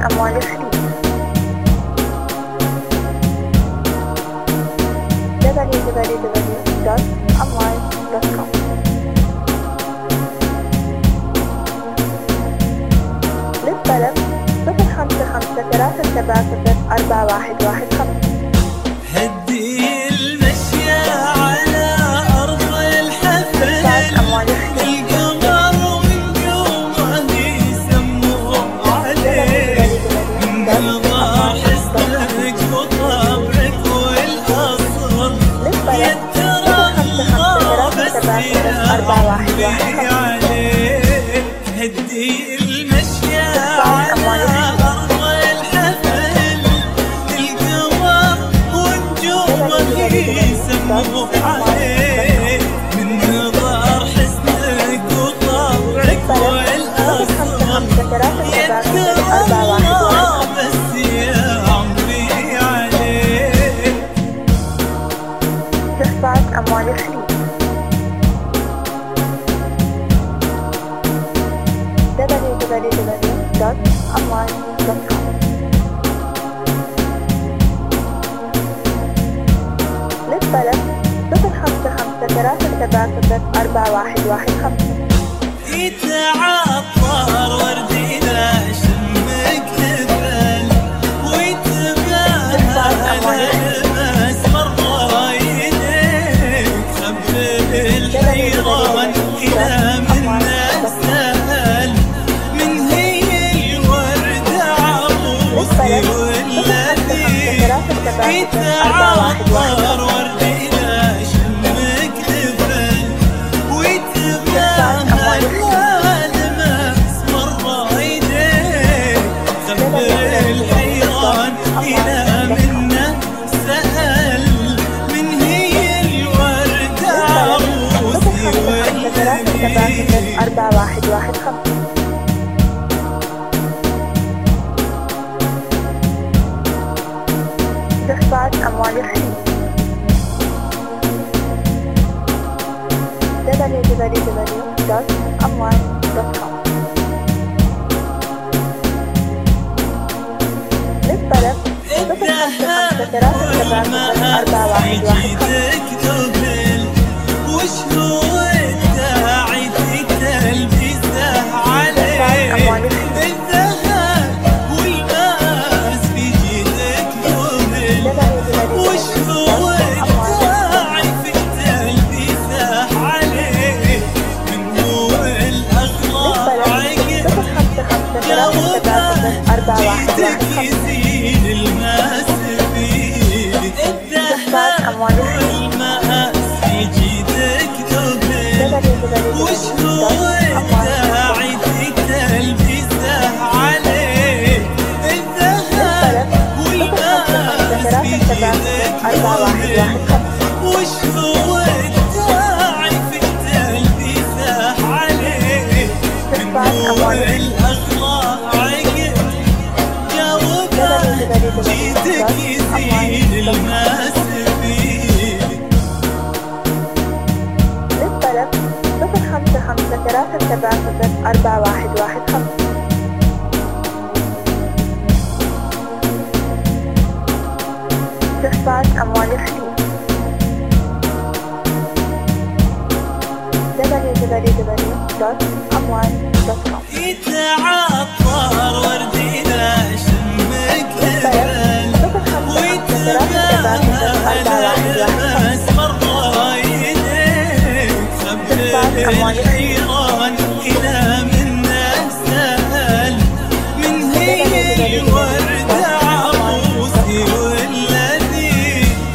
أموال الخليج www.amwal.com. للطلب 055 هدي المشية على أرض الحفل القمر ونجومه يسموا عليه من رضا حسنك وطبعك والأصل يترى الله بس يعطي عليه. هدي المشية على أرض الحفل القمر ونجومه يسموا عليه من نظر حسنك وطبعك والأصل يترى الله بس يعطي عليه. تخفات أموال الخليج www.amwal.com. للطلب 055 يتعطر وردي لا شمك تبل ويتباهى الألماس مرة يديك خبر الحيران إلى منا سهل من هي الوردة عروسي والذي يتعطر وردي لا شمك تبل ويتباهى الألماس مرة يديك خبر الحيران إلى منا سهل من هي الوردة عروسي والذي 4115. تخفات أموال الخليج www.amwal.com. للطلب 055 وش هو الداعي تلبسه عليه الذهب والماس في جيدك ذبل وش هو الداعي تلبسه عليه من هو الأخلاق عقل جاوبه يزيد الماس فيه الذهب والماس في جيدك ذبل وش هو الداعي تلبسه عليه الذهب والماس في جيدك ذبل وش هو الداعي تلبسه عليه من هو الأخلاق عقل جاوبه جيدك يزيد الماس فيه. للطلب 055 تخفات أموال الخليج www.amwal.com. يتعطر وردي لا شمك تبل ويتباهى الألماس مرة يديك خبر الحيران إلى منا سهل من هي الوردة عروسي والذي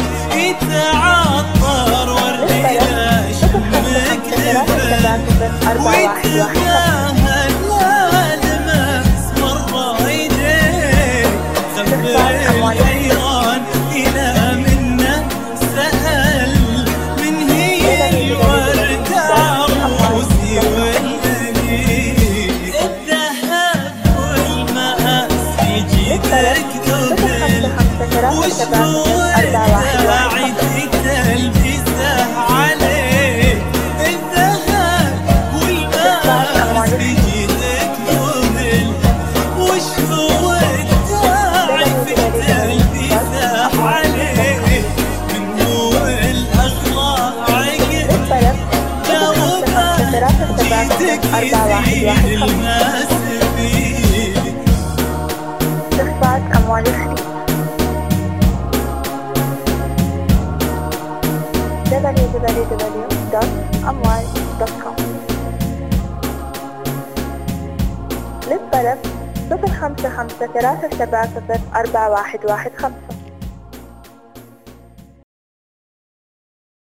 يتعطر وردي لا شمك تبل ويتباهى الألماس مرة يديك خبر الحيران إلى منا سهل من هي الوردة عروسي والذي الذهب والماس في جيدك ذبل وش هو الداعي تلبسه عليه الذهب والماس يزيد الماس فيك. استخفاف أموال الخليج www.amwal.com. للطلب 0553704115.